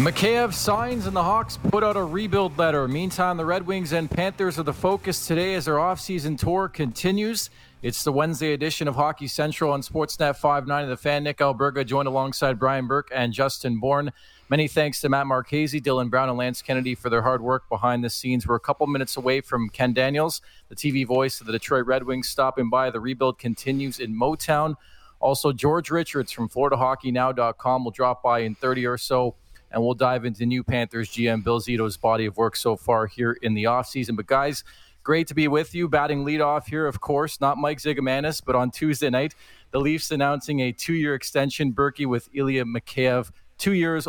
Mikheyev signs and the Hawks put out a rebuild letter. Meantime, the Red Wings and Panthers are the focus today as their offseason tour continues. It's the Wednesday edition of Hockey Central on Sportsnet 590. The Fan, Nick Alberga, joined alongside Brian Burke and Justin Bourne. Many thanks to Matt Marchese, Dylan Brown, and Lance Kennedy for their hard work behind the scenes. We're a couple minutes away from Ken Daniels, the TV voice of the Detroit Red Wings, stopping by. The rebuild continues in Motown. Also, George Richards from FloridaHockeyNow.com will drop by in 30 or so, and we'll dive into new Panthers GM Bill Zito's body of work so far here in the offseason. But guys, great to be with you. Batting leadoff here, of course, not Mike Zigomanis, but on Tuesday night, the Leafs announcing a 2-year extension, Berkey, with Ilya Mikheyev. 2 years,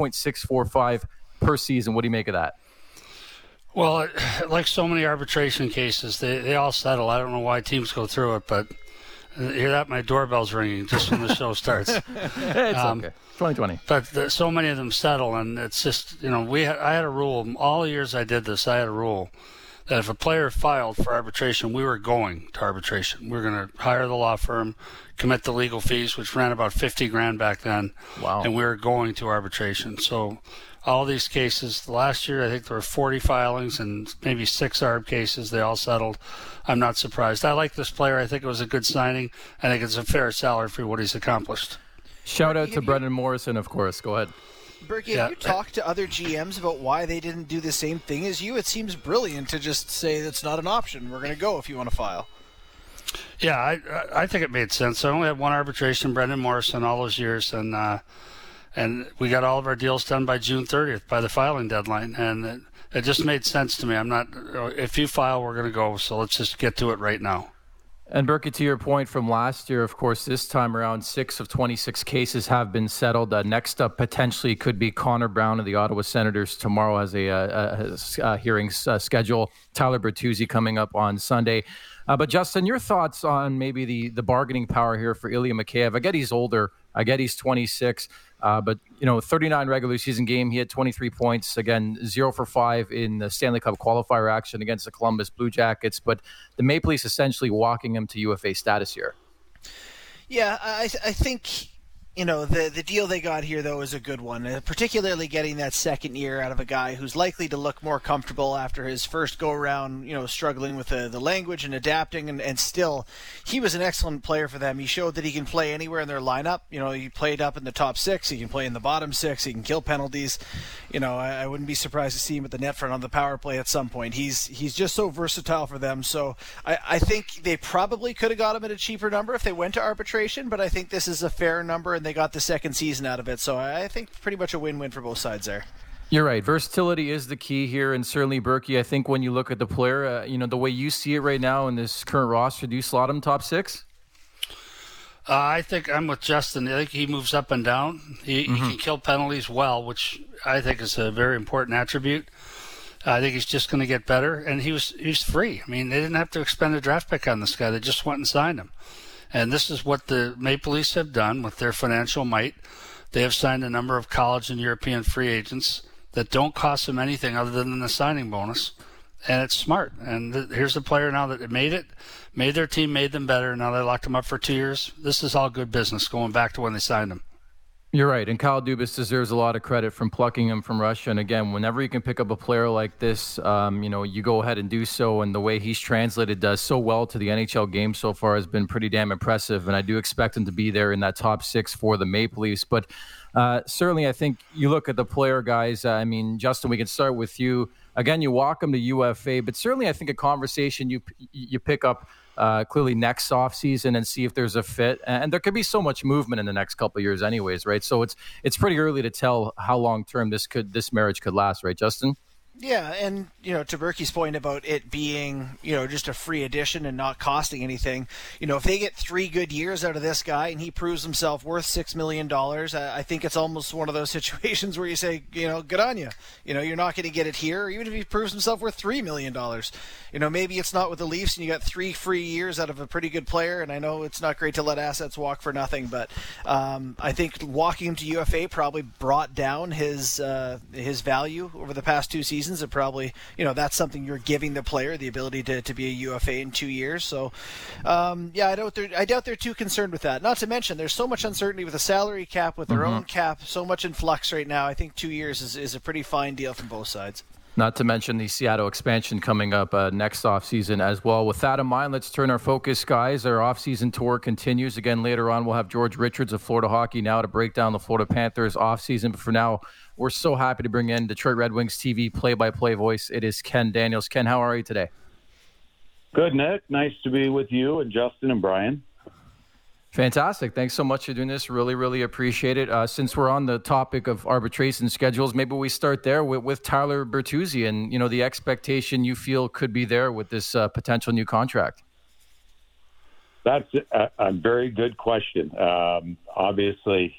$1.645 per season. What do you make of that? Well, like so many arbitration cases, they all settle. I don't know why teams go through it, but hear that? My doorbell's ringing just when the show starts. It's okay. 2020. But so many of them settle, and it's just, I had a rule. All the years I did this, I had a rule that if a player filed for arbitration, we were going to arbitration. We were going to hire the law firm, commit the legal fees, which ran about $50,000 back then. Wow. And we were going to arbitration. So all these cases, last year I think there were 40 filings and maybe 6 ARB cases. They all settled. I'm not surprised. I like this player. I think it was a good signing. I think it's a fair salary for what he's accomplished. Shout out to Brendan Morrison, of course. Go ahead. Berkey, have you talked to other GMs about why they didn't do the same thing as you? It seems brilliant to just say that's not an option. We're going to go if you want to file. Yeah, I think it made sense. I only had one arbitration, Brendan Morrison, all those years, and we got all of our deals done by June 30th, by the filing deadline, and it just made sense to me. If you file, we're going to go, so let's just get to it right now. And Berkey, to your point from last year, of course, this time around, 6 of 26 cases have been settled. Next up potentially could be Connor Brown of the Ottawa Senators. Tomorrow has a hearing schedule. Tyler Bertuzzi coming up on Sunday. But Justin, your thoughts on maybe the bargaining power here for Ilya Mikheyev? I get he's older. I get he's 26. But 39 regular season game, he had 23 points. Again, 0 for 5 in the Stanley Cup qualifier action against the Columbus Blue Jackets. But the Maple Leafs essentially walking him to UFA status here. Yeah, I think the deal they got here, though, is a good one, particularly getting that second year out of a guy who's likely to look more comfortable after his first go-around, struggling with the language and adapting, and still, he was an excellent player for them. He showed that he can play anywhere in their lineup. He played up in the top 6, he can play in the bottom 6, he can kill penalties. I wouldn't be surprised to see him at the net front on the power play at some point. He's just so versatile for them, so I think they probably could have got him at a cheaper number if they went to arbitration, but I think this is a fair number, and they got the second season out of it. So I think pretty much a win-win for both sides there. You're right. Versatility is the key here. And certainly, Berkey, I think when you look at the player, the way you see it right now in this current roster, do you slot him top 6? I think I'm with Justin. I think he moves up and down. He can kill penalties well, which I think is a very important attribute. I think he's just going to get better. And he's free. I mean, they didn't have to expend a draft pick on this guy. They just went and signed him. And this is what the Maple Leafs have done with their financial might. They have signed a number of college and European free agents that don't cost them anything other than the signing bonus. And it's smart. And here's a player now that made their team, made them better. Now they locked him up for 2 years. This is all good business going back to when they signed him. You're right, and Kyle Dubas deserves a lot of credit from plucking him from Russia. And again, whenever you can pick up a player like this, you go ahead and do so. And the way he's translated does so well to the NHL game so far has been pretty damn impressive. And I do expect him to be there in that top 6 for the Maple Leafs. But certainly, I think you look at the player, guys. Justin, we can start with you. Again, you walk him to UFA, but certainly I think a conversation you pick up clearly next offseason and see if there's a fit. And there could be so much movement in the next couple of years anyways, right? So it's pretty early to tell how long-term this marriage could last, right, Justin? Yeah, and, to Berkey's point about it being, just a free addition and not costing anything, if they get 3 good years out of this guy and he proves himself worth $6 million, I think it's almost one of those situations where you say, good on you. You're not going to get it here, even if he proves himself worth $3 million. Maybe it's not with the Leafs and you got 3 free years out of a pretty good player, and I know it's not great to let assets walk for nothing, but I think walking him to UFA probably brought down his value over the past 2 seasons. seasons, and probably, that's something you're giving the player, the ability to be a UFA in 2 years. So, I doubt they're too concerned with that. Not to mention, there's so much uncertainty with the salary cap, with their own cap, so much in flux right now. I think 2 years is a pretty fine deal from both sides. Not to mention the Seattle expansion coming up next offseason as well. With that in mind, let's turn our focus, guys. Our offseason tour continues. Again, later on, we'll have George Richards of Florida Hockey Now to break down the Florida Panthers offseason. But for now, we're so happy to bring in Detroit Red Wings TV play-by-play voice. It is Ken Daniels. Ken, how are you today? Good, Nick. Nice to be with you and Justin and Brian. Fantastic. Thanks so much for doing this. Really, really appreciate it. Since we're on the topic of arbitration schedules, maybe we start there with Tyler Bertuzzi and, the expectation you feel could be there with this potential new contract. That's a very good question. Obviously,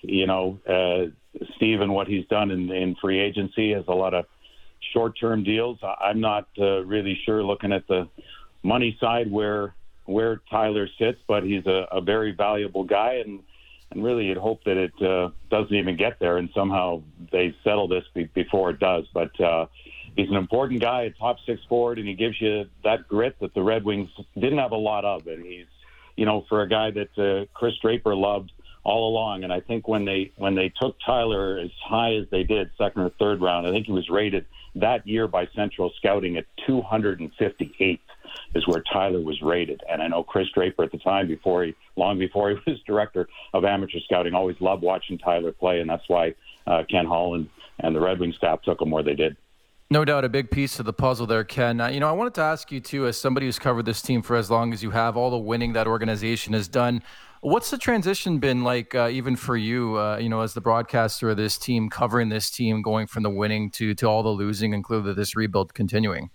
Steve and what he's done in free agency has a lot of short-term deals. I'm not really sure, looking at the money side, where Tyler sits, but he's a very valuable guy, and really you'd hope that it doesn't even get there, and somehow they settle this before it does. But he's an important guy, a top six forward, and he gives you that grit that the Red Wings didn't have a lot of. And he's, for a guy that Chris Draper loved all along. And I think when they took Tyler as high as they did, second or third round, I think he was rated that year by Central Scouting at 258th. Is where Tyler was rated. And I know Chris Draper at the time, long before he was director of amateur scouting, always loved watching Tyler play, and that's why Ken Holland and the Red Wings staff took him where they did. No doubt a big piece of the puzzle there, Ken. I wanted to ask you, too, as somebody who's covered this team for as long as you have, all the winning that organization has done, what's the transition been like, even for you, as the broadcaster of this team, covering this team, going from the winning to all the losing, including this rebuild continuing?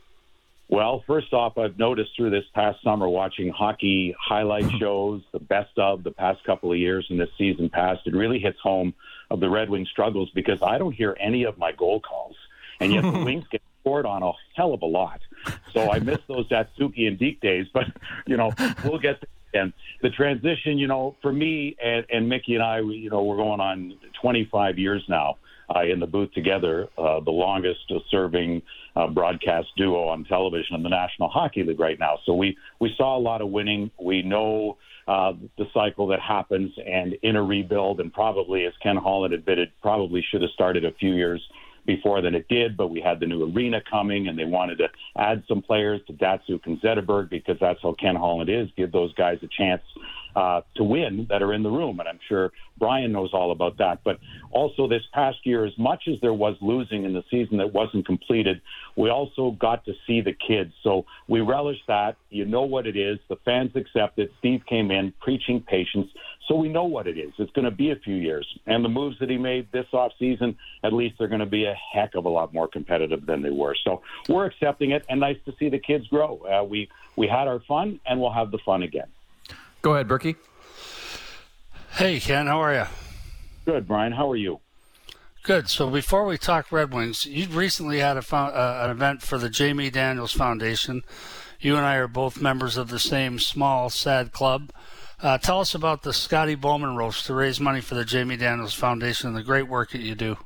Well, first off, I've noticed through this past summer watching hockey highlight shows, the best of the past couple of years and this season past, it really hits home of the Red Wings struggles, because I don't hear any of my goal calls, and yet the Wings get scored on a hell of a lot. So I miss those Datsuki and Deke days, but, we'll get to and the transition, for me and Mickey and I, we're going on 25 years now in the booth together, the longest serving broadcast duo on television in the National Hockey League right now. So we saw a lot of winning. We know the cycle that happens, and in a rebuild, and probably, as Ken Holland admitted, probably should have started a few years before than it did, but we had the new arena coming, and they wanted to add some players to Datsuk and Zetterberg, because that's how Ken Holland is, give those guys a chance to win that are in the room. And I'm sure Brian knows all about that. But also this past year, as much as there was losing in the season that wasn't completed, we also got to see the kids. So we relish that. You know what it is. The fans accept it. Steve came in preaching patience. So we know what it is. It's going to be a few years. And the moves that he made this offseason, at least they're going to be a heck of a lot more competitive than they were. So we're accepting it, and nice to see the kids grow. We had our fun, and we'll have the fun again. Go ahead, Berkey. Hey, Ken, how are you? Good, Brian. How are you? Good. So before we talk Red Wings, you recently had an event for the Jamie Daniels Foundation. You and I are both members of the same small, sad club. Tell us about the Scotty Bowman Roast to raise money for the Jamie Daniels Foundation and the great work that you do.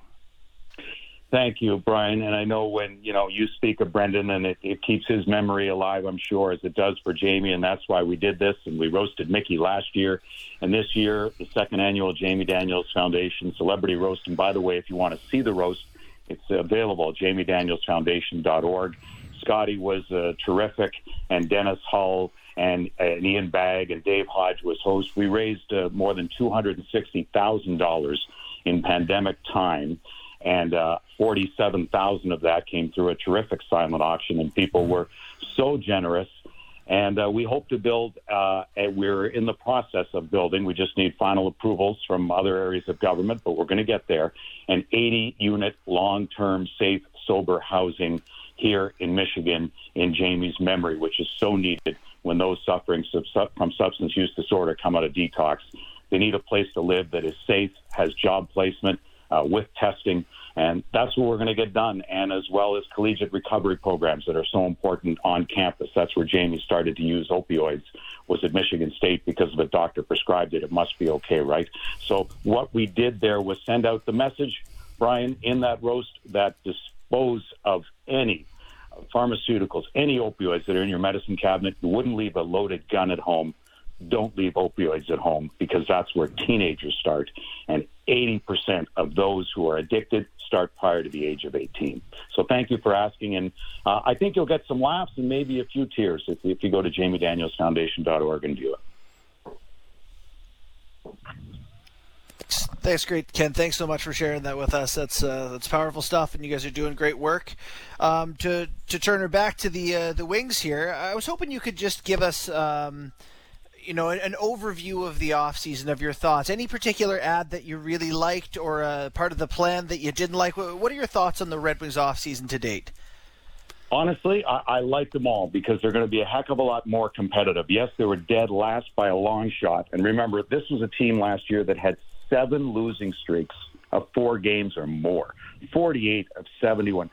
Thank you, Brian. And I know when, you speak of Brendan, and it keeps his memory alive, I'm sure, as it does for Jamie. And that's why we did this. And we roasted Mickey last year. And this year, the second annual Jamie Daniels Foundation Celebrity Roast. And by the way, if you want to see the roast, it's available at jamiedanielsfoundation.org. Scotty was terrific, and Dennis Hull and Ian Bagg and Dave Hodge was host. We raised more than $260,000 in pandemic time, and 47,000 of that came through a terrific silent auction, and people were so generous. And we hope to build, we're in the process of building, we just need final approvals from other areas of government, but we're going to get there, an 80-unit long-term safe, sober housing here in Michigan in Jamie's memory, which is so needed when those suffering from substance use disorder come out of detox. They need a place to live that is safe, has job placement, with testing, and that's what we're going to get done, and as well as collegiate recovery programs that are so important on campus. That's where Jamie started to use opioids, was at Michigan State because of a doctor prescribed it. It must be okay, right? So what we did there was send out the message, Brian, in that roast that dispose of any pharmaceuticals, any opioids that are in your medicine cabinet. You wouldn't leave a loaded gun at home. Don't leave opioids at home, because that's where teenagers start. And 80% of those who are addicted start prior to the age of 18. So thank you for asking. And I think you'll get some laughs and maybe a few tears if you go to JamieDanielsFoundation.org and view it. Thanks, great Ken. Thanks so much for sharing that with us. That's powerful stuff, and you guys are doing great work. To turn her back to the Wings here, I was hoping you could just give us an overview of the offseason, of your thoughts. Any particular ad that you really liked, or part of the plan that you didn't like? What are your thoughts on the Red Wings offseason to date? Honestly, I like them all because they're going to be a heck of a lot more competitive. Yes, they were dead last by a long shot. And remember, this was a team last year that had 7 losing streaks of 4 games or more, 48 of 71,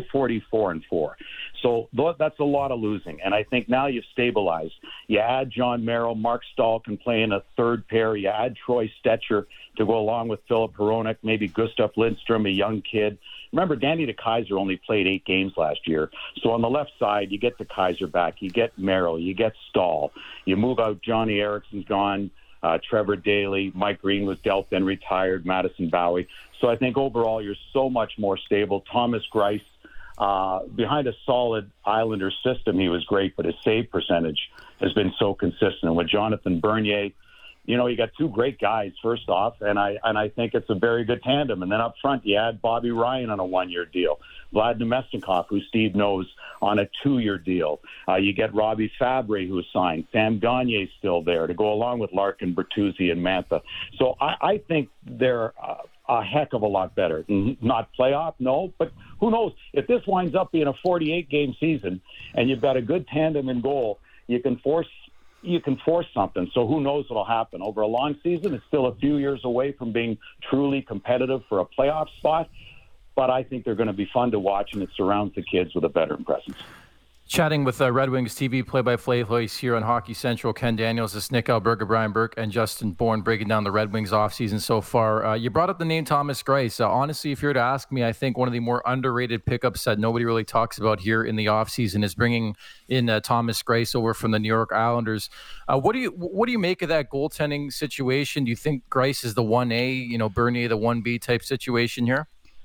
44-4. So that's a lot of losing. And I think now you've stabilized. You add John Merrill, Mark Stahl can play in a third pair. You add Troy Stetcher to go along with Philip Hronek, maybe Gustav Lindstrom, a young kid. Remember, Danny DeKeyser only played 8 games last year. So on the left side, you get DeKeyser back. You get Merrill. You get Stahl. You move out Johnny Ericsson's gone. Trevor Daley, Mike Green was dealt, then retired, Madison Bowie. So I think overall you're so much more stable. Thomas Greiss, behind a solid Islander system, he was great, but his save percentage has been so consistent. With Jonathan Bernier, you got 2 great guys, first off, and I think it's a very good tandem. And then up front, you add Bobby Ryan on a 1-year deal. Vlad Nemestnikov, who Steve knows, on a 2-year deal. You get Robbie Fabre, who's signed. Sam Gagner's still there to go along with Larkin, Bertuzzi, and Mantha. So I think they're a heck of a lot better. Not playoff, no, but who knows? If this winds up being a 48-game season and you've got a good tandem in goal, you can force something. So who knows what'll happen over a long season? It's still a few years away from being truly competitive for a playoff spot, but I think they're going to be fun to watch, and it surrounds the kids with a veteran presence. Chatting with Red Wings TV play-by-play voice here on Hockey Central, Ken Daniels, this Nick Alberga, Brian Burke, and Justin Bourne breaking down the Red Wings offseason so far. You brought up the name Thomas Greiss. Honestly, if you were to ask me, I think one of the more underrated pickups that nobody really talks about here in the offseason is bringing in Thomas Greiss over from the New York Islanders. What do you make of that goaltending situation? Do you think Greiss is the 1A, Bernier the 1B type situation here?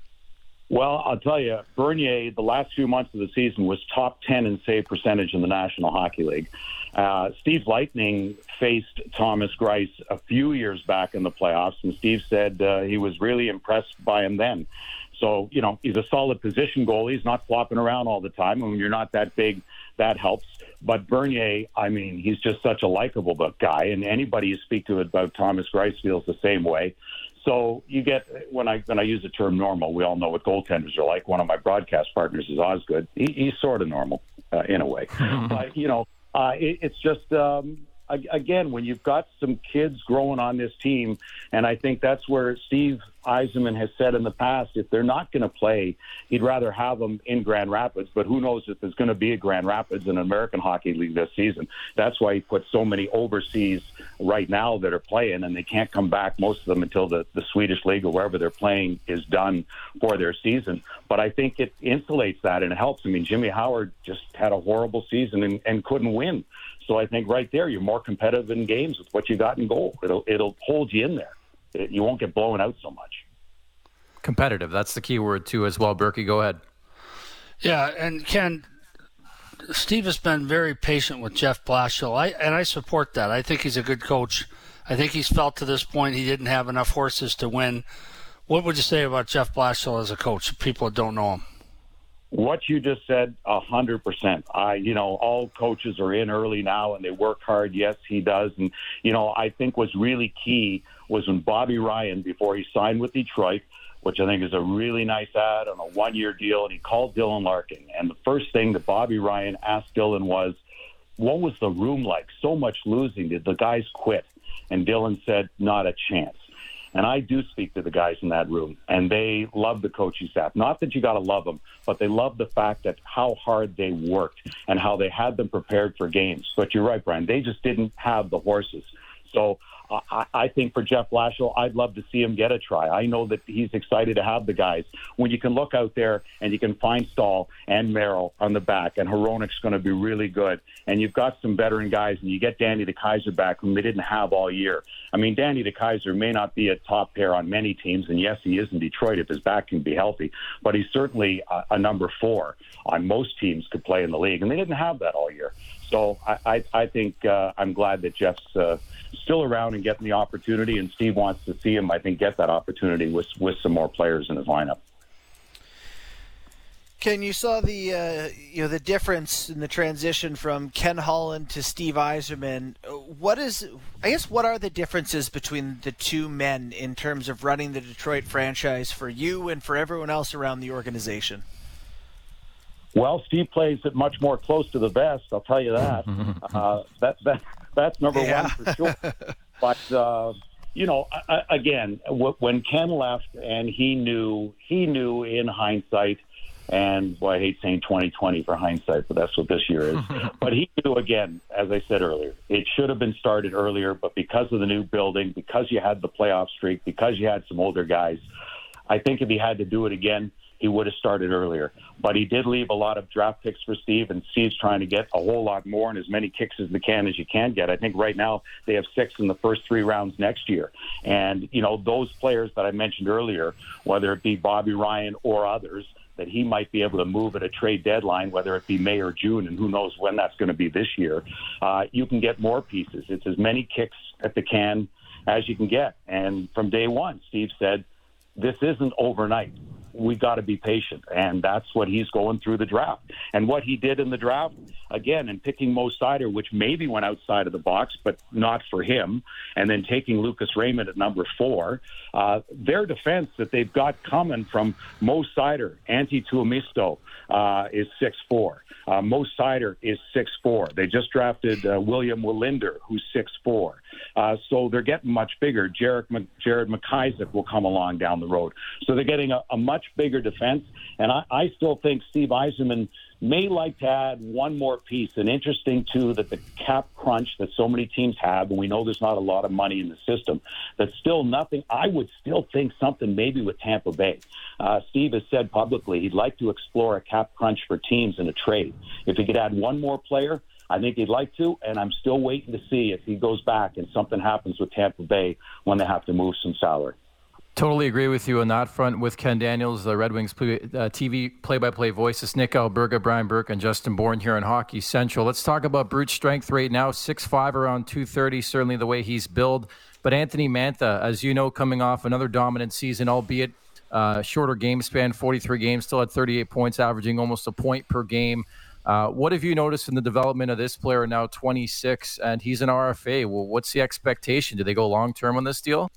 Well, I'll tell you, Bernier, the last few months of the season, was top 10 in save percentage in the National Hockey League. Steve Lightning faced Thomas Greiss a few years back in the playoffs, and Steve said he was really impressed by him then. So, he's a solid position goalie. He's not flopping around all the time. And when you're not that big, that helps. But Bernier, he's just such a likable guy, and anybody you speak to about Thomas Greiss feels the same way. So you get, when I use the term normal, we all know what goaltenders are like. One of my broadcast partners is Osgood. He's sort of normal in a way. But, it's just, again, when you've got some kids growing on this team, and I think that's where Steve Yzerman has said in the past, if they're not going to play, he'd rather have them in Grand Rapids. But who knows if there's going to be a Grand Rapids in an American Hockey League this season. That's why he put so many overseas right now that are playing, and they can't come back, most of them, until the Swedish League or wherever they're playing is done for their season. But I think it insulates that, and it helps. Jimmy Howard just had a horrible season and couldn't win. So I think right there, you're more competitive in games with what you got in goal. It'll hold you in there. You won't get blown out so much. Competitive. That's the key word, too, as well. Berkey, go ahead. Yeah, and Ken, Steve has been very patient with Jeff Blashill, and I support that. I think he's a good coach. I think he's felt to this point he didn't have enough horses to win. What would you say about Jeff Blashill as a coach, people that don't know him? What you just said, 100%. All coaches are in early now and they work hard. Yes, he does. And, I think what's really key was when Bobby Ryan, before he signed with Detroit, which I think is a really nice ad on a 1-year deal, and he called Dylan Larkin. And the first thing that Bobby Ryan asked Dylan was, what was the room like? So much losing. Did the guys quit? And Dylan said, not a chance. And I do speak to the guys in that room, and they love the coaching staff. Not that you got to love them, but they love the fact that how hard they worked and how they had them prepared for games. But you're right, Brian. They just didn't have the horses. So I think for Jeff Blashill, I'd love to see him get a try. I know that he's excited to have the guys. When you can look out there and you can find Stahl and Merrill on the back, and Hronek's going to be really good, and you've got some veteran guys, and you get Danny DeKeyser back, whom they didn't have all year. I mean, Danny DeKeyser may not be a top pair on many teams, and yes, he is in Detroit if his back can be healthy, but he's certainly a number 4 on most teams could play in the league, and they didn't have that all year. So I think I'm glad that Jeff's still around and getting the opportunity, and Steve wants to see him, I think, get that opportunity with some more players in his lineup. Ken, you saw the difference in the transition from Ken Holland to Steve Yzerman. What are the differences between the two men in terms of running the Detroit franchise for you and for everyone else around the organization? Well, Steve plays it much more close to the vest, I'll tell you that. That's number one for sure. But, again, when Ken left and he knew in hindsight, and boy, I hate saying 2020 for hindsight, but that's what this year is. But he knew, again, as I said earlier, it should have been started earlier, but because of the new building, because you had the playoff streak, because you had some older guys, I think if he had to do it again, he would have started earlier. But he did leave a lot of draft picks for Steve, and Steve's trying to get a whole lot more and as many kicks as you can get. I think right now they have 6 in the first 3 rounds next year. And, those players that I mentioned earlier, whether it be Bobby Ryan or others, that he might be able to move at a trade deadline, whether it be May or June, and who knows when that's going to be this year, you can get more pieces. It's as many kicks at the can as you can get. And from day one, Steve said, this isn't overnight. We got to be patient, and that's what he's going through the draft. And what he did in the draft, again, in picking Mo Seider, which maybe went outside of the box, but not for him, and then taking Lucas Raymond at number 4, their defense that they've got coming from Mo Seider, Antti Tuomisto is 6'4". Mo Seider is 6'4". They just drafted William Wallinder, who's 6'4". So they're getting much bigger. Jared McIsaac will come along down the road. So they're getting a much bigger defense. And I still think Steve Yzerman may like to add one more piece. And interesting, too, that the cap crunch that so many teams have, and we know there's not a lot of money in the system, that's still nothing. I would still think something maybe with Tampa Bay. Steve has said publicly he'd like to explore a cap crunch for teams in a trade. If he could add one more player, I think he'd like to, and I'm still waiting to see if he goes back and something happens with Tampa Bay when they have to move some salary. Totally agree with you on that front with Ken Daniels, the Red Wings TV play-by-play voices, Nick Alberga, Brian Burke, and Justin Bourne here on Hockey Central. Let's talk about brute strength right now, 6'5", around 230, certainly the way he's billed. But Anthony Mantha, as you know, coming off another dominant season, albeit shorter game span, 43 games, still at 38 points, averaging almost a point per game. What have you noticed in the development of this player, now 26, and he's an RFA? Well, what's the expectation? Do they go long-term on this deal?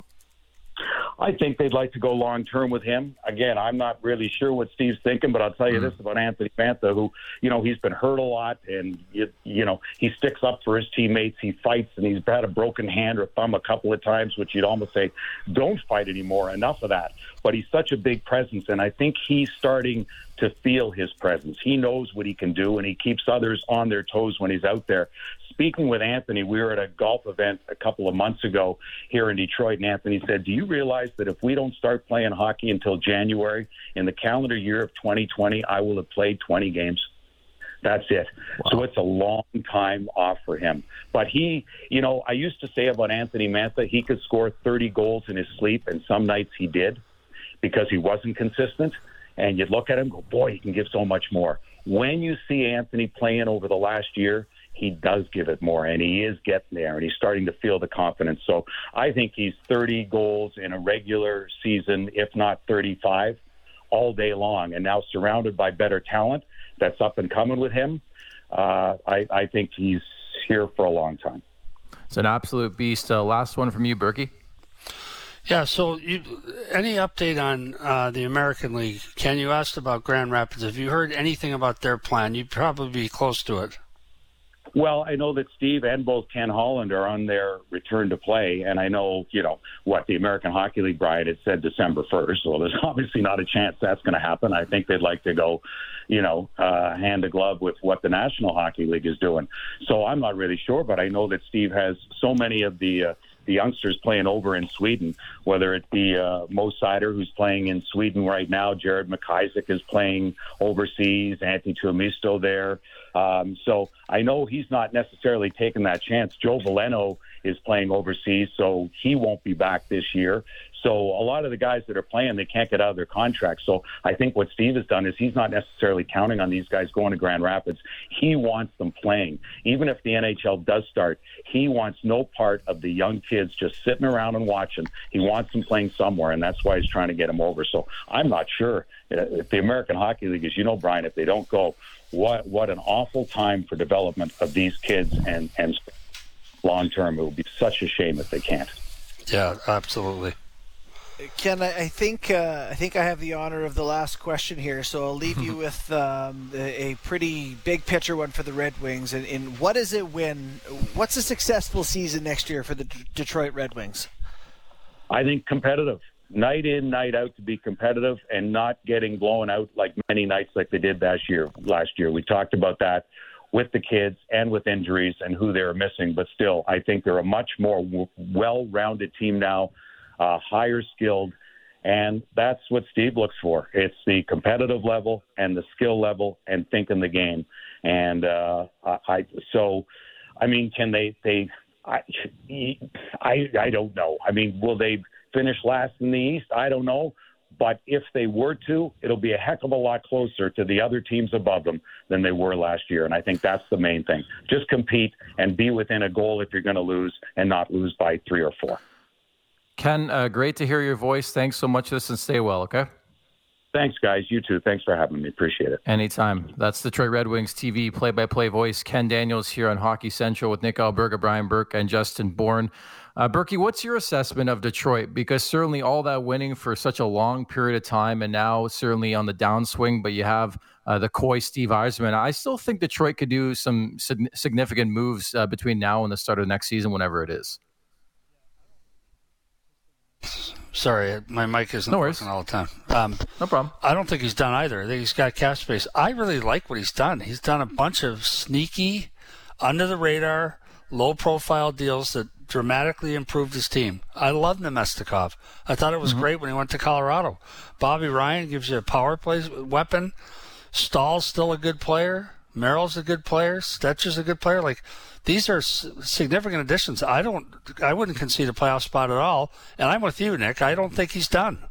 I think they'd like to go long-term with him. Again, I'm not really sure what Steve's thinking, but I'll tell you this about Anthony Mantha, who, he's been hurt a lot, and, he sticks up for his teammates. He fights, and he's had a broken hand or thumb a couple of times, which you'd almost say, don't fight anymore, enough of that. But he's such a big presence, and I think he's starting to feel his presence. He knows what he can do, and he keeps others on their toes when he's out there. Speaking with Anthony, we were at a golf event a couple of months ago here in Detroit, and Anthony said, do you realize that if we don't start playing hockey until January in the calendar year of 2020, I will have played 20 games? That's it. Wow. So it's a long time off for him. But he, I used to say about Anthony Mantha, he could score 30 goals in his sleep, and some nights he did because he wasn't consistent. And you'd look at him and go, boy, he can give so much more. When you see Anthony playing over the last year, he does give it more, and he is getting there, and he's starting to feel the confidence. So I think he's 30 goals in a regular season, if not 35, all day long. And now surrounded by better talent that's up and coming with him, I think he's here for a long time. It's an absolute beast. Last one from you, Berkey. Yeah, so any update on the American League? Ken, you asked about Grand Rapids. Have you heard anything about their plan? You'd probably be close to it. Well, I know that Steve and both Ken Holland are on their return to play, and I know, what the American Hockey League, Brian, had said December 1st, so there's obviously not a chance that's going to happen. I think they'd like to go, hand to glove with what the National Hockey League is doing. So I'm not really sure, but I know that Steve has so many of the the youngsters playing over in Sweden, whether it be Mo Seider, who's playing in Sweden right now. Jared McIsaac is playing overseas. Antti Tuomisto there. So I know he's not necessarily taking that chance. Joe Veleno is playing overseas, so he won't be back this year. So a lot of the guys that are playing, they can't get out of their contracts. So I think what Steve has done is he's not necessarily counting on these guys going to Grand Rapids. He wants them playing. Even if the NHL does start, he wants no part of the young kids just sitting around and watching. He wants them playing somewhere, and that's why he's trying to get them over. So I'm not sure if the American Hockey League, as you know, Brian, if they don't go, what an awful time for development of these kids and long term. It would be such a shame if they can't. Yeah, absolutely. Ken, I think I have the honor of the last question here, so I'll leave you with a pretty big picture one for the Red Wings. And what is it what's a successful season next year for the Detroit Red Wings? I think competitive. Night in, night out, to be competitive and not getting blown out like many nights like they did last year. We talked about that with the kids and with injuries and who they're missing. But still, I think they're a much more well-rounded team now. Higher skilled, and that's what Steve looks for. It's the competitive level and the skill level and thinking the game. And can they? I don't know. I mean, will they finish last in the East? I don't know. But if they were to, it'll be a heck of a lot closer to the other teams above them than they were last year. And I think that's the main thing. Just compete and be within a goal if you're going to lose, and not lose by 3 or 4. Ken, great to hear your voice. Thanks so much for this, and stay well, okay? Thanks, guys. You too. Thanks for having me. Appreciate it. Anytime. That's Detroit Red Wings TV play-by-play voice Ken Daniels here on Hockey Central with Nick Alberga, Brian Burke, and Justin Bourne. Berkey, what's your assessment of Detroit? Because certainly all that winning for such a long period of time, and now certainly on the downswing, but you have the coy Steve Yzerman. I still think Detroit could do some significant moves between now and the start of next season, whenever it is. Sorry, my mic isn't working all the time. No problem. I don't think he's done either. I think he's got cap space. I really like what he's done. He's done a bunch of sneaky, under-the-radar, low-profile deals that dramatically improved his team. I love Nemestikov. I thought it was great when he went to Colorado. Bobby Ryan gives you a power play weapon. Stahl's still a good player. Merrill's a good player. Stetcher's a good player. Like, these are significant additions. I wouldn't concede a playoff spot at all. And I'm with you, Nick. I don't think he's done.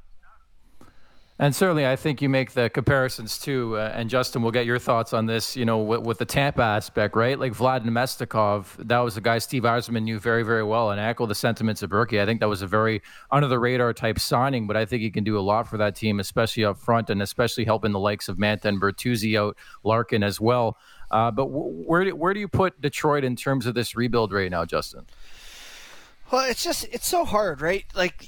And certainly, I think you make the comparisons too. And Justin, we'll get your thoughts on this. You know, with the Tampa aspect, right? Like Vlad Nemestikov, that was a guy Steve Yzerman knew very, very well. And I echo the sentiments of Berkey. I think that was a very under the radar type signing, but I think he can do a lot for that team, especially up front, and especially helping the likes of Manta and Bertuzzi out, Larkin as well. But where do you put Detroit in terms of this rebuild right now, Justin? Well, it's so hard, right? Like,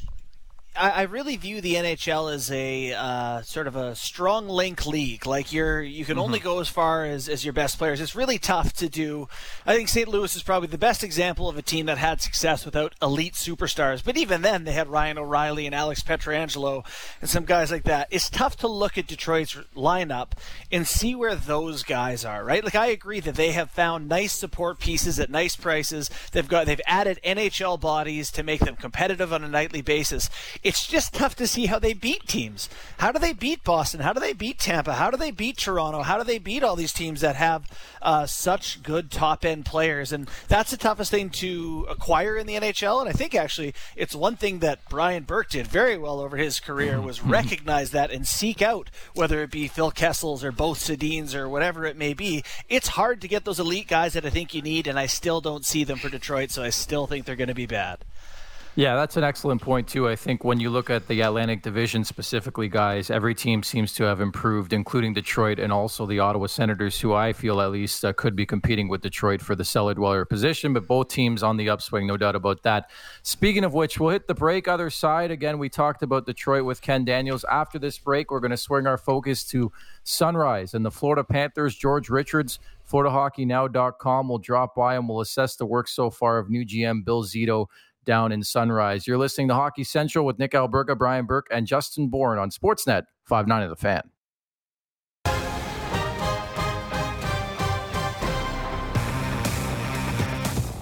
I really view the NHL as a sort of a strong link league. Like you can only go as far as your best players. It's really tough to do. I think St. Louis is probably the best example of a team that had success without elite superstars. But even then, they had Ryan O'Reilly and Alex Pietrangelo and some guys like that. It's tough to look at Detroit's lineup and see where those guys are, right? Like, I agree that they have found nice support pieces at nice prices. They've added NHL bodies to make them competitive on a nightly basis. It's just tough to see how they beat teams. How do they beat Boston? How do they beat Tampa? How do they beat Toronto? How do they beat all these teams that have such good top-end players? And that's the toughest thing to acquire in the NHL. And I think, actually, it's one thing that Brian Burke did very well over his career was recognize that and seek out, whether it be Phil Kessel's or both Sedins or whatever it may be. It's hard to get those elite guys that I think you need, and I still don't see them for Detroit, so I still think they're going to be bad. Yeah, that's an excellent point, too. I think when you look at the Atlantic Division specifically, guys, every team seems to have improved, including Detroit and also the Ottawa Senators, who I feel at least could be competing with Detroit for the cellar dweller position, but both teams on the upswing, no doubt about that. Speaking of which, we'll hit the break. Other side, again, we talked about Detroit with Ken Daniels. After this break, we're going to swing our focus to Sunrise and the Florida Panthers. George Richards, FloridaHockeyNow.com, will drop by and will assess the work so far of new GM Bill Zito down in Sunrise. You're listening to Hockey Central with Nick Alberga, Brian Burke, and Justin Bourne on Sportsnet 590 The Fan.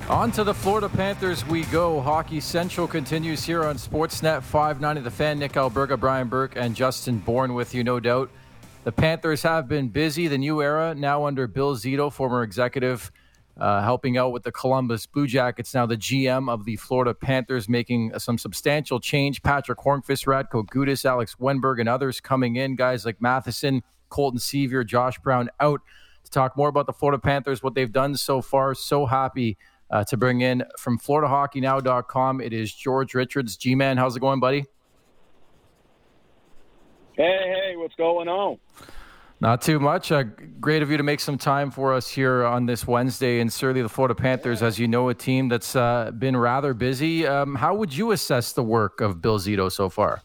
On to the Florida Panthers we go. Hockey Central continues here on Sportsnet 590. The Fan, Nick Alberga, Brian Burke, and Justin Bourne with you, no doubt. The Panthers have been busy. The new era now under Bill Zito, former executive, helping out with the Columbus Blue Jackets. Now the GM of the Florida Panthers making some substantial change. Patrick Hornqvist, Radko Gudas, Alex Wenberg, and others coming in. Guys like Matheson, Colton Sevier, Josh Brown out. To talk more about the Florida Panthers, what they've done so far, so happy to bring in from FloridaHockeyNow.com. It is George Richards. G-Man, how's it going, buddy? Hey, what's going on? Not too much. Great of you to make some time for us here on this Wednesday. And certainly the Florida Panthers, as you know, a team that's been rather busy. How would you assess the work of Bill Zito so far?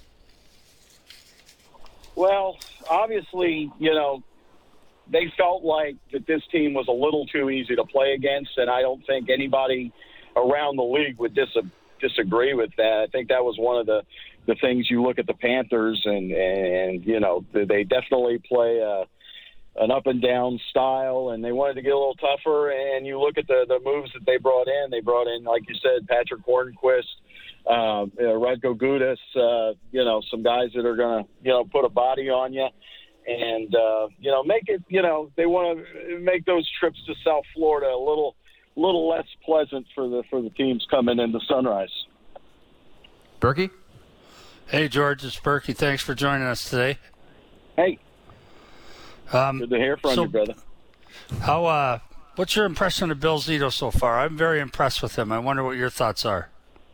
Well, obviously, they felt like that this team was a little too easy to play against, and I don't think anybody around the league would disagree with that. I think that was one of the things. You look at the Panthers, and they definitely play an up and down style, and they wanted to get a little tougher. And you look at the moves that they brought in. They brought in, like you said, Patrick Hornqvist, Radko Gudas, some guys that are going to, put a body on you. And, make it, they want to make those trips to South Florida a little less pleasant for the teams coming into Sunrise. Berkey? Hey, George, it's Berkey. Thanks for joining us today. Hey. Good to hear from you, brother. What's your impression of Bill Zito so far? I'm very impressed with him. I wonder what your thoughts are.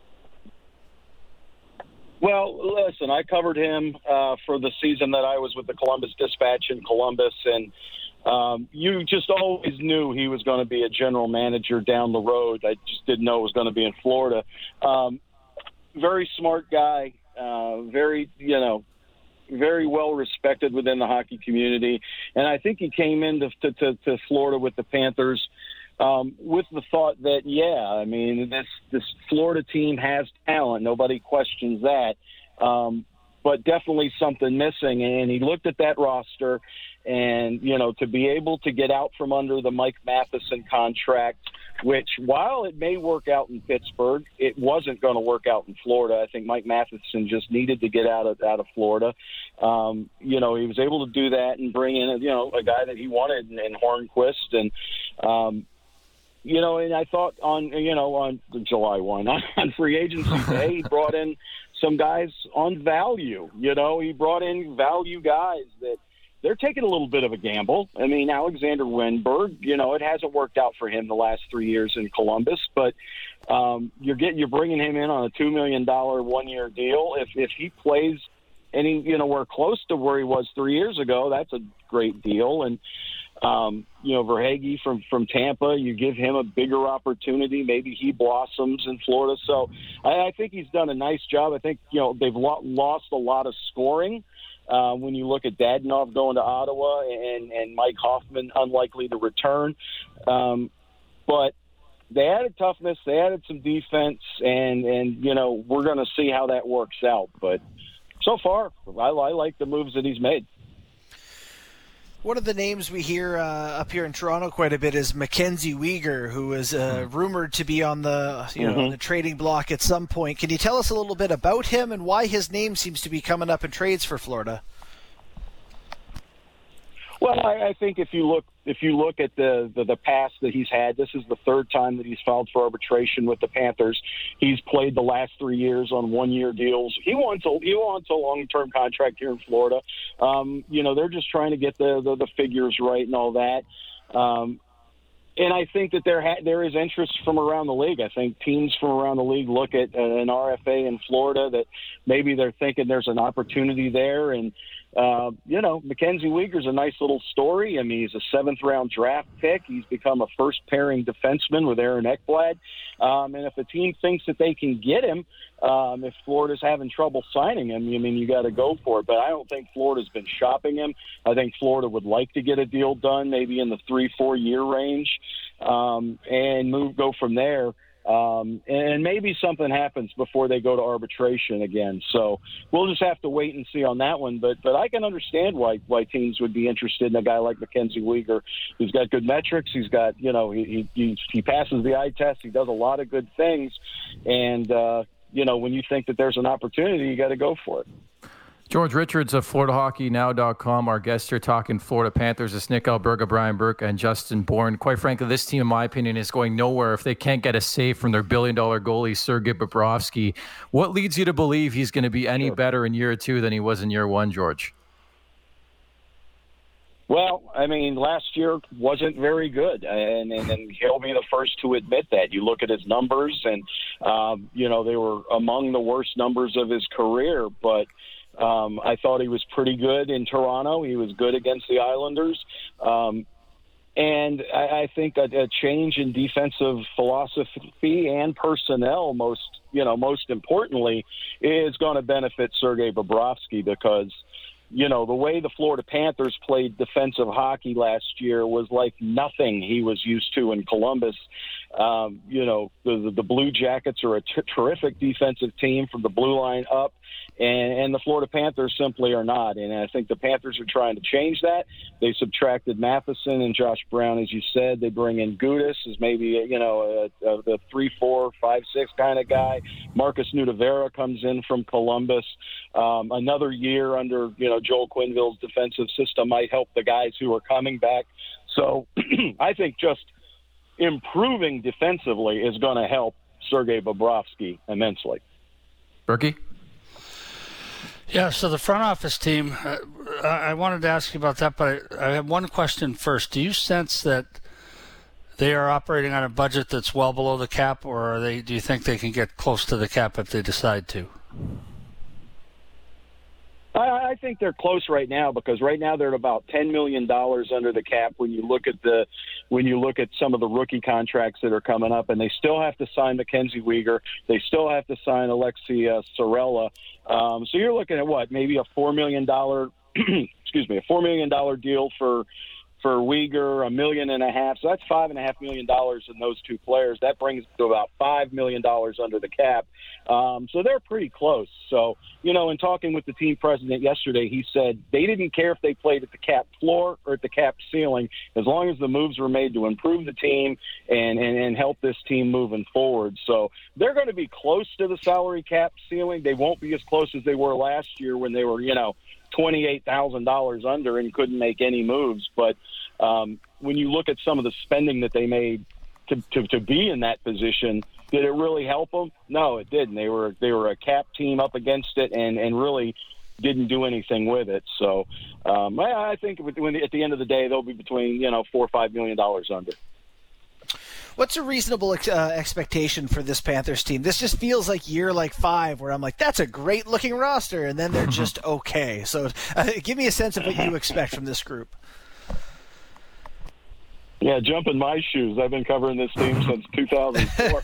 Well, listen, I covered him for the season that I was with the Columbus Dispatch in Columbus, and you just always knew he was going to be a general manager down the road. I just didn't know it was going to be in Florida. Very smart guy, very well respected within the hockey community, and I think he came into to Florida with the Panthers with the thought that, this Florida team has talent. Nobody questions that. But definitely something missing. And he looked at that roster and, to be able to get out from under the Mike Matheson contract, which while it may work out in Pittsburgh, it wasn't going to work out in Florida. I think Mike Matheson just needed to get out of Florida. He was able to do that and bring in, a guy that he wanted in Hornqvist. And, and I thought on July 1, on free agency day, he brought in some guys on value. He brought in value guys that they're taking a little bit of a gamble. I mean, Alexander Wenberg, it hasn't worked out for him the last 3 years in Columbus, but you're bringing him in on a $2 million 1-year deal. If he plays we're close to where he was 3 years ago, that's a great deal. And Verhaeghe from Tampa, you give him a bigger opportunity. Maybe he blossoms in Florida. So I think he's done a nice job. I think, they've lost a lot of scoring. When you look at Dadonov going to Ottawa and Mike Hoffman unlikely to return. But they added toughness. They added some defense. And we're going to see how that works out. But so far, I like the moves that he's made. One of the names we hear up here in Toronto quite a bit is Mackenzie Weegar, who is rumored to be on the on the trading block at some point. Can you tell us a little bit about him and why his name seems to be coming up in trades for Florida? Well, I think if you look at the past that he's had, this is the third time that he's filed for arbitration with the Panthers. He's played the last 3 years on 1-year deals. He wants a long-term contract here in Florida. They're just trying to get the figures right and all that. And I think that there is interest from around the league. I think teams from around the league look at an RFA in Florida that maybe they're thinking there's an opportunity there. And Mackenzie Weegar's a nice little story. I mean, he's a 7th-round draft pick. He's become a first-pairing defenseman with Aaron Ekblad. And if a team thinks that they can get him, if Florida's having trouble signing him, you got to go for it. But I don't think Florida's been shopping him. I think Florida would like to get a deal done maybe in the 3-4 year range and go from there. And maybe something happens before they go to arbitration again. So we'll just have to wait and see on that one. But I can understand why teams would be interested in a guy like Mackenzie Weegar. He's got good metrics. He's got, he passes the eye test. He does a lot of good things. And, when you think that there's an opportunity, you got to go for it. George Richards of FloridaHockeyNow.com, our guest here talking Florida Panthers. It's Nick Alberga, Brian Burke, and Justin Bourne. Quite frankly, this team, in my opinion, is going nowhere if they can't get a save from their billion-dollar goalie, Sergei Bobrovsky. What leads you to believe he's going to be any better in year two than he was in year one, George? Well, I mean, last year wasn't very good, and he'll be the first to admit that. You look at his numbers, and, they were among the worst numbers of his career, but I thought he was pretty good in Toronto. He was good against the Islanders. And I think a change in defensive philosophy and personnel, most importantly, is going to benefit Sergei Bobrovsky because, the way the Florida Panthers played defensive hockey last year was like nothing he was used to in Columbus. The Blue Jackets are a terrific defensive team from the blue line up. And the Florida Panthers simply are not. And I think the Panthers are trying to change that. They subtracted Matheson and Josh Brown, as you said. They bring in Gudas as maybe, the 3-4, 5-6 kind of guy. Marcus Nudavera comes in from Columbus. Another year under, Joel Quenneville's defensive system might help the guys who are coming back. So I think just improving defensively is going to help Sergei Bobrovsky immensely. Berkey? Yeah, so the front office team, I wanted to ask you about that, but I have one question first. Do you sense that they are operating on a budget that's well below the cap, or do you think they can get close to the cap if they decide to? I think they're close right now because right now they're at about $10 million under the cap when you look at some of the rookie contracts that are coming up, and they still have to sign Mackenzie Weegar. They still have to sign Alexi Sorella. So you're looking at maybe a $4 million $4 million deal for Weegar, $1.5 million. So that's $5.5 million in those two players. That brings it to about $5 million under the cap. So they're pretty close. So, in talking with the team president yesterday, he said they didn't care if they played at the cap floor or at the cap ceiling, as long as the moves were made to improve the team and help this team moving forward. So they're going to be close to the salary cap ceiling. They won't be as close as they were last year when they were, $28,000 under and couldn't make any moves. But when you look at some of the spending that they made to be in that position, did it really help them? No, it didn't. They were a cap team up against it and really didn't do anything with it. So I think at the end of the day, they'll be between $4 or $5 million under. What's a reasonable expectation for this Panthers team? This just feels like year 5 where I'm like, that's a great-looking roster, and then they're just okay. So give me a sense of what you expect from this group. Yeah, jump in my shoes. I've been covering this team since 2004.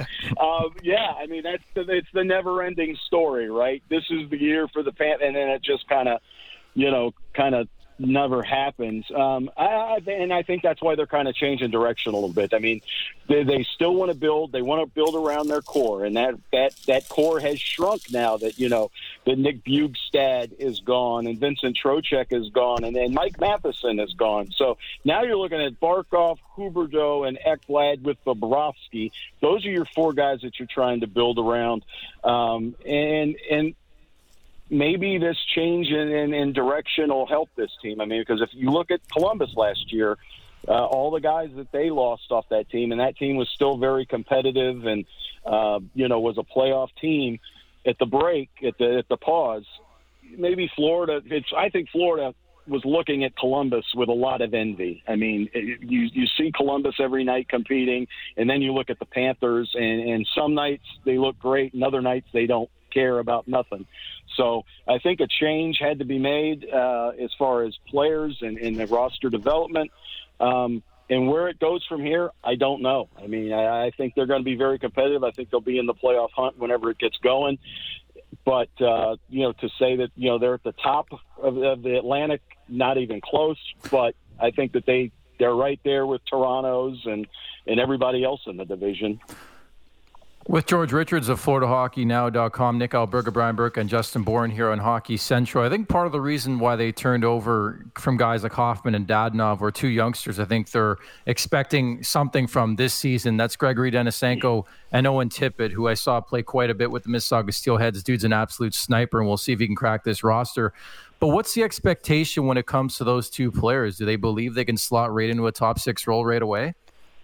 It's the never-ending story, right? This is the year for the Panthers, and then it just kind of never happens. I think that's why they're kind of changing direction a little bit. I mean, they still want to build. They want to build around their core, and that core has shrunk now that that Nick Bjugstad is gone and Vincent Trocheck is gone, and then Mike Matheson is gone. So now you're looking at Barkov, Huberdeau, and Ekblad with Bobrovsky. Those are your four guys that you're trying to build around, and maybe this change in direction will help this team. I mean, because if you look at Columbus last year, all the guys that they lost off that team, and that team was still very competitive and, was a playoff team at the break, at the pause. Maybe Florida, I think Florida was looking at Columbus with a lot of envy. I mean, you see Columbus every night competing, and then you look at the Panthers, and some nights they look great, and other nights they don't care about nothing. So I think a change had to be made as far as players and the roster development. And where it goes from here, I don't know. I mean, I think they're going to be very competitive. I think they'll be in the playoff hunt whenever it gets going. But, to say that, they're at the top of the Atlantic, not even close. But I think that they're right there with Toronto's and everybody else in the division. With George Richards of FloridaHockeyNow.com, Nick Alberga, Brian Burke, and Justin Bourne here on Hockey Central. I think part of the reason why they turned over from guys like Hoffman and Dadonov were two youngsters. I think they're expecting something from this season. That's Gregory Denisenko and Owen Tippett, who I saw play quite a bit with the Mississauga Steelheads. Dude's an absolute sniper, and we'll see if he can crack this roster. But what's the expectation when it comes to those two players? Do they believe they can slot right into a top six role right away?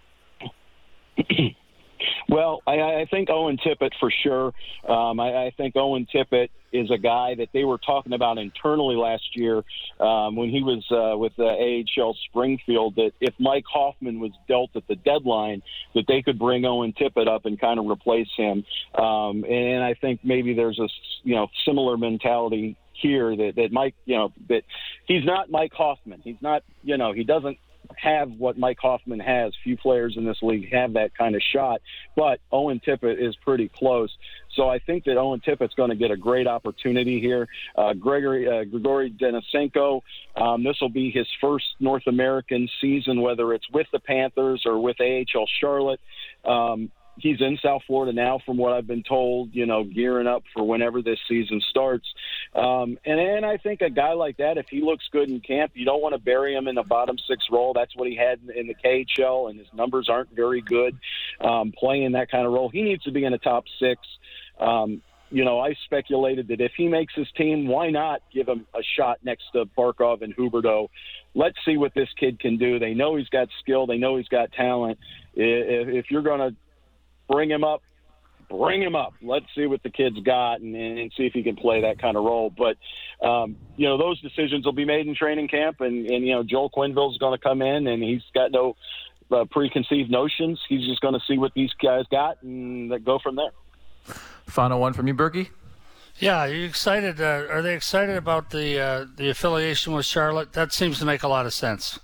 Well, I think Owen Tippett for sure. I think Owen Tippett is a guy that they were talking about internally last year when he was with AHL Springfield, that if Mike Hoffman was dealt at the deadline, that they could bring Owen Tippett up and kind of replace him. And I think maybe there's a similar mentality here that Mike, that he's not Mike Hoffman. He's not, he doesn't have what Mike Hoffman has. Few players in this league have that kind of shot, but Owen Tippett is pretty close. So I think that Owen Tippett's going to get a great opportunity here. Gregory Denisenko, this will be his first North American season, whether it's with the Panthers or with AHL Charlotte. He's in South Florida now, from what I've been told, gearing up for whenever this season starts. And then I think a guy like that, if he looks good in camp, you don't want to bury him in the bottom six role. That's what he had in the KHL, and his numbers aren't very good playing that kind of role. He needs to be in the top six. I speculated that if he makes his team, why not give him a shot next to Barkov and Huberdeau? Let's see what this kid can do. They know he's got skill. They know he's got talent. If you're going to bring him up. Let's see what the kid's got and see if he can play that kind of role. But, those decisions will be made in training camp. And Joel Quenneville's going to come in, and he's got no preconceived notions. He's just going to see what these guys got and go from there. Final one from you, Berkey? Yeah, are you excited? Are they excited about the affiliation with Charlotte? That seems to make a lot of sense.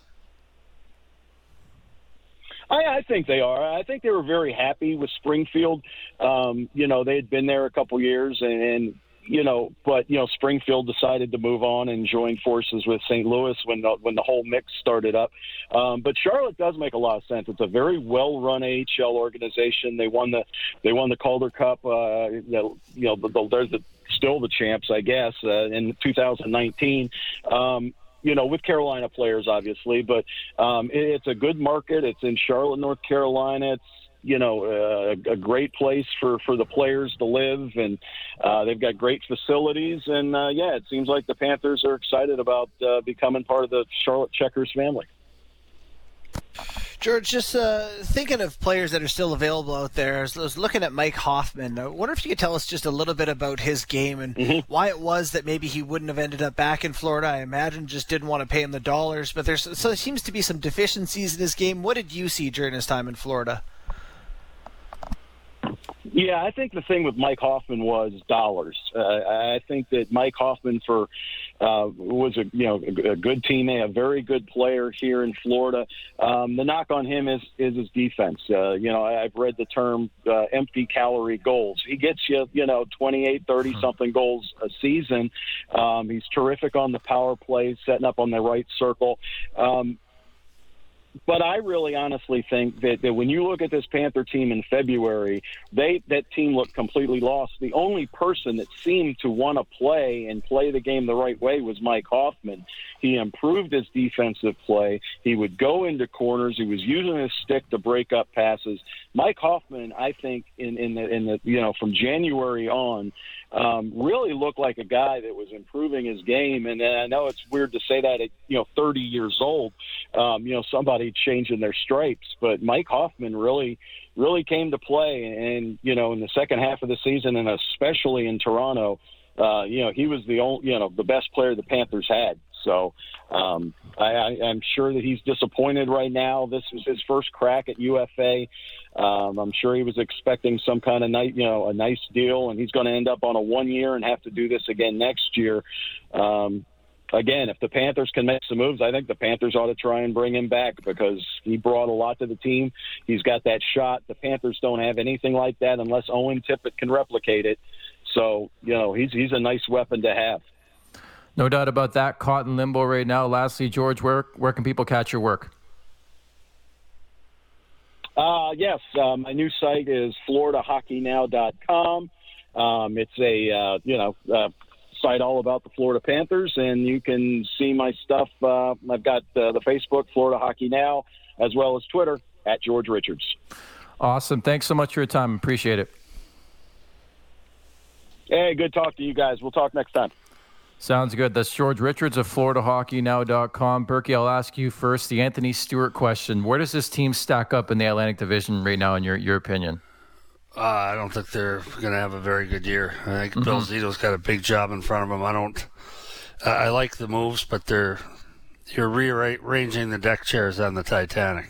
I think they are. I think they were very happy with Springfield. They had been there a couple years, but Springfield decided to move on and join forces with St. Louis when the whole mix started up. But Charlotte does make a lot of sense. It's a very well-run AHL organization. They won the Calder Cup. They're still the champs, I guess, in 2019. With Carolina players, obviously, but it's a good market. It's in Charlotte, North Carolina. It's, a great place for the players to live, and they've got great facilities. And, it seems like the Panthers are excited about becoming part of the Charlotte Checkers family. George, just thinking of players that are still available out there, I was looking at Mike Hoffman. I wonder if you could tell us just a little bit about his game and why it was that maybe he wouldn't have ended up back in Florida. I imagine just didn't want to pay him the dollars, but there seems to be some deficiencies in his game. What did you see during his time in Florida? Yeah, I think the thing with Mike Hoffman was dollars. I think that Mike Hoffman was a good teammate, a very good player here in Florida. The knock on him is his defense. I've read the term empty calorie goals. He gets you, 28, 30 something goals a season. He's terrific on the power play, setting up on the right circle. But I really honestly think that when you look at this Panther team in February, that team looked completely lost. The only person that seemed to want to play the game the right way was Mike Hoffman. He improved his defensive play. He would go into corners. He was using his stick to break up passes. Mike Hoffman, I think, in the from January on, really looked like a guy that was improving his game. And I know it's weird to say that at 30 years old, somebody changing their stripes, but Mike Hoffman really came to play. And in the second half of the season, and especially in Toronto, he was the best player the Panthers had. So I'm sure that he's disappointed right now. This was his first crack at UFA. I'm sure he was expecting some kind of a nice deal, and he's going to end up on a 1 year and have to do this again next year. Again, if the Panthers can make some moves, I think the Panthers ought to try and bring him back because he brought a lot to the team. He's got that shot. The Panthers don't have anything like that unless Owen Tippett can replicate it. So, he's a nice weapon to have. No doubt about that. Caught in limbo right now. Lastly, George, where can people catch your work? Yes, my new site is FloridaHockeyNow.com. It's a site all about the Florida Panthers, and you can see my stuff. I've got the Facebook, Florida Hockey Now, as well as Twitter, @George Richards. Awesome. Thanks so much for your time. Appreciate it. Hey, good talk to you guys. We'll talk next time. Sounds good. That's George Richards of FloridaHockeyNow.com. Berkey, I'll ask you first the Anthony Stewart question. Where does this team stack up in the Atlantic Division right now, in your opinion? I don't think they're going to have a very good year. I think Bill Zito's got a big job in front of him. I like the moves, but you're rearranging the deck chairs on the Titanic.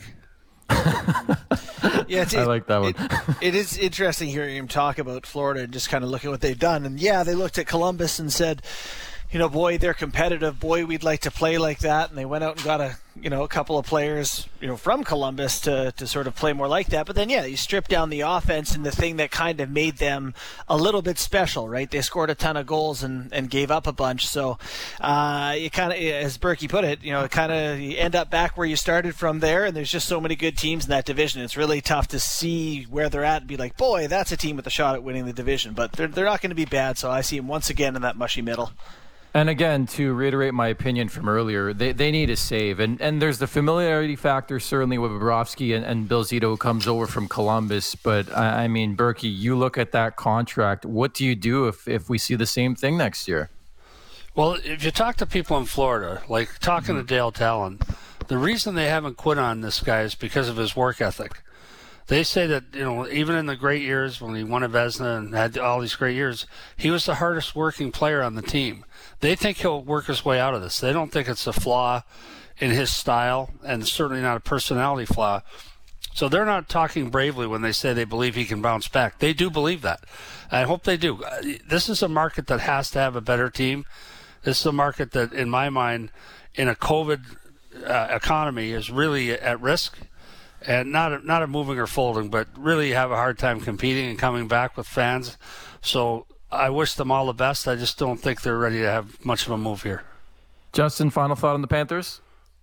Yeah, I like that one. It is interesting hearing him talk about Florida and just kind of looking at what they've done. And yeah, they looked at Columbus and said, boy, they're competitive. Boy, we'd like to play like that. And they went out and got a couple of players, from Columbus to sort of play more like that. But then, yeah, you strip down the offense and the thing that kind of made them a little bit special, right? They scored a ton of goals and gave up a bunch. So you kind of, as Berkey put it, you end up back where you started from there. And there's just so many good teams in that division. It's really tough to see where they're at and be like, boy, that's a team with a shot at winning the division. But they're not going to be bad. So I see them once again in that mushy middle. And again, to reiterate my opinion from earlier, they need a save. And there's the familiarity factor, certainly, with Bobrovsky and Bill Zito, who comes over from Columbus. But, I mean, Berkey, you look at that contract. What do you do if we see the same thing next year? Well, if you talk to people in Florida, like talking to Dale Talon, the reason they haven't quit on this guy is because of his work ethic. They say that, even in the great years when he won a Vezina and had all these great years, he was the hardest working player on the team. They think he'll work his way out of this. They don't think it's a flaw in his style, and certainly not a personality flaw. So they're not talking bravely when they say they believe he can bounce back. They do believe that. I hope they do. This is a market that has to have a better team. This is a market that, in my mind, in a COVID economy is really at risk. And not a moving or folding, but really have a hard time competing and coming back with fans. So I wish them all the best. I just don't think they're ready to have much of a move here. Justin, final thought on the Panthers?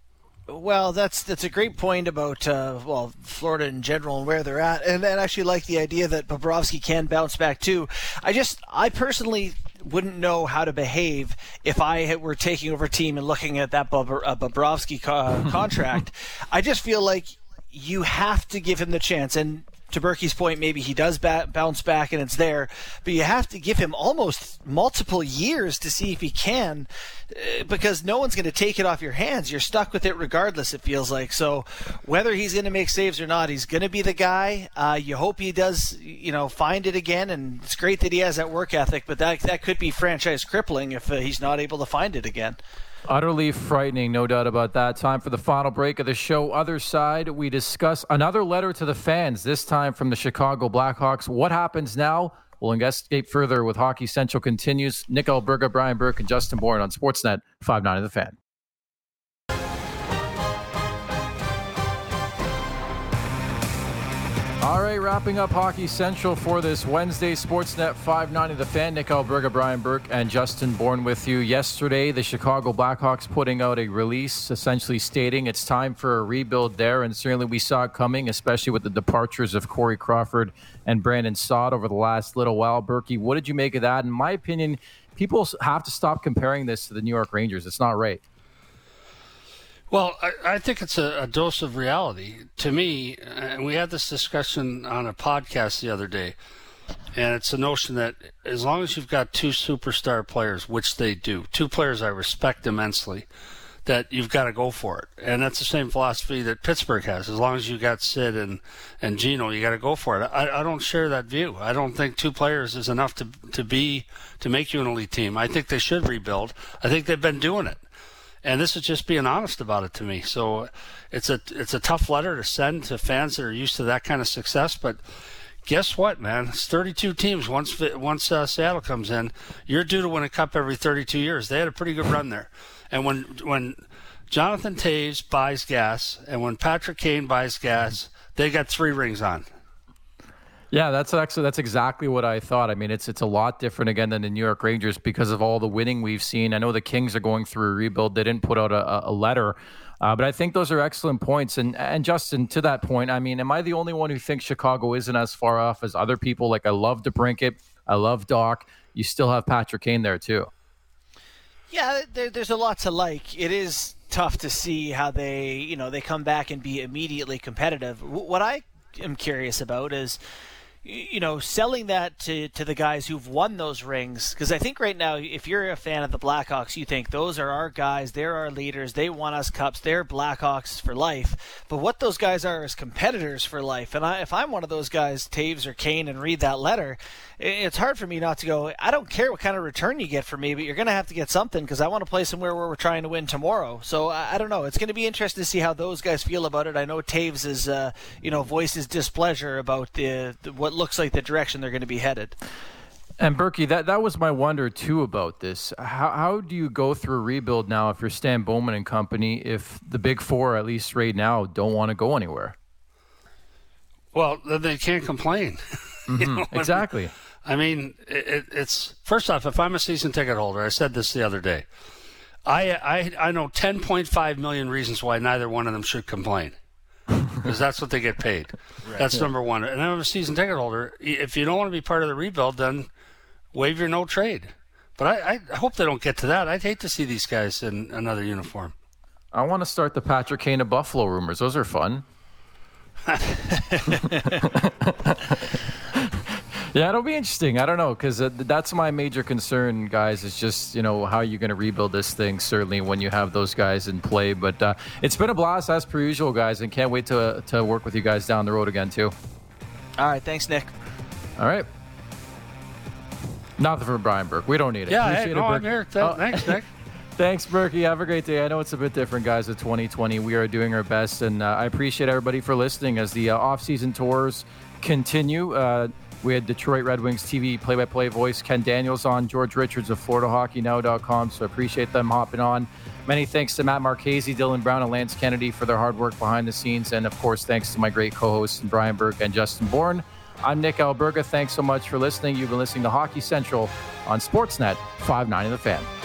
Well, that's a great point about Florida in general and where they're at, and I actually like the idea that Bobrovsky can bounce back too. I personally wouldn't know how to behave if I were taking over a team and looking at that Bobrovsky contract. I just feel like you have to give him the chance. And to Berkey's point, maybe he does bounce back and it's there, but you have to give him almost multiple years to see if he can, because no one's going to take it off your hands. You're stuck with it regardless, it feels like. So whether he's going to make saves or not, he's going to be the guy. You hope he does, find it again, and it's great that he has that work ethic, but that could be franchise crippling if he's not able to find it again. Utterly frightening, no doubt about that. Time for the final break of the show. Other side, we discuss another letter to the fans, this time from the Chicago Blackhawks. What happens now? We'll investigate further with Hockey Central continues. Nick Alberga, Brian Burke, and Justin Bourne on Sportsnet 590 The Fan. All right, wrapping up Hockey Central for this Wednesday. Sportsnet 590 The Fan. Nick Alberga, Brian Burke, and Justin Bourne with you. Yesterday, the Chicago Blackhawks putting out a release essentially stating it's time for a rebuild there, and certainly we saw it coming, especially with the departures of Corey Crawford and Brandon Saad over the last little while. Berkey, what did you make of that? In my opinion, people have to stop comparing this to the New York Rangers. It's not right. Well, I think it's a dose of reality. To me, and we had this discussion on a podcast the other day, and it's the notion that as long as you've got two superstar players, which they do, two players I respect immensely, that you've got to go for it. And that's the same philosophy that Pittsburgh has. As long as you got Sid and Gino, you got to go for it. I don't share that view. I don't think two players is enough to make you an elite team. I think they should rebuild. I think they've been doing it. And this is just being honest about it to me. So it's a tough letter to send to fans that are used to that kind of success. But guess what, man? It's 32 teams. Once Seattle comes in, you're due to win a cup every 32 years. They had a pretty good run there. And when Jonathan Toews buys gas and when Patrick Kane buys gas, they got 3 rings on. Yeah, that's exactly what I thought. I mean, it's a lot different again than the New York Rangers because of all the winning we've seen. I know the Kings are going through a rebuild. They didn't put out a letter, but I think those are excellent points. And Justin, to that point, I mean, am I the only one who thinks Chicago isn't as far off as other people? Like, I love DeBrincat, I love Doc. You still have Patrick Kane there too. Yeah, there's a lot to like. It is tough to see how they come back and be immediately competitive. What I am curious about is, selling that to the guys who've won those rings. Because I think right now, if you're a fan of the Blackhawks, you think those are our guys, they're our leaders, they won us cups, they're Blackhawks for life. But what those guys are is competitors for life. And if I'm one of those guys, Taves or Kane, and read that letter, it's hard for me not to go, I don't care what kind of return you get from me, but you're going to have to get something because I want to play somewhere where we're trying to win tomorrow. So I don't know. It's going to be interesting to see how those guys feel about it. I know Taves is, voiced his displeasure about what looks like the direction they're going to be headed. And Berkey, that was my wonder too about this. How do you go through a rebuild now if you're Stan Bowman and company, if the big four, at least right now, don't want to go anywhere? Well, then they can't complain. Mm-hmm. Exactly. I mean, it's first off, if I'm a season ticket holder, I said this the other day, I know 10.5 million reasons why neither one of them should complain. Because that's what they get paid. Right. That's number one. And I'm a season ticket holder. If you don't want to be part of the rebuild, then waive your no trade. But I hope they don't get to that. I'd hate to see these guys in another uniform. I want to start the Patrick Kane of Buffalo rumors. Those are fun. Yeah, it'll be interesting. I don't know, because that's my major concern, guys, is just, how you're going to rebuild this thing, certainly when you have those guys in play. But it's been a blast, as per usual, guys, and can't wait to work with you guys down the road again, too. All right, thanks, Nick. All right. Nothing from Brian Burke. We don't need it. Yeah, I'm here. Thanks, Nick. Thanks, Berkey. Have a great day. I know it's a bit different, guys, with 2020. We are doing our best, and I appreciate everybody for listening as the off-season tours continue. We had Detroit Red Wings TV play-by-play voice Ken Daniels on, George Richards of FloridaHockeyNow.com, so I appreciate them hopping on. Many thanks to Matt Marchese, Dylan Brown, and Lance Kennedy for their hard work behind the scenes, and, of course, thanks to my great co-hosts, Brian Burke and Justin Bourne. I'm Nick Alberga. Thanks so much for listening. You've been listening to Hockey Central on Sportsnet 590 The Fan.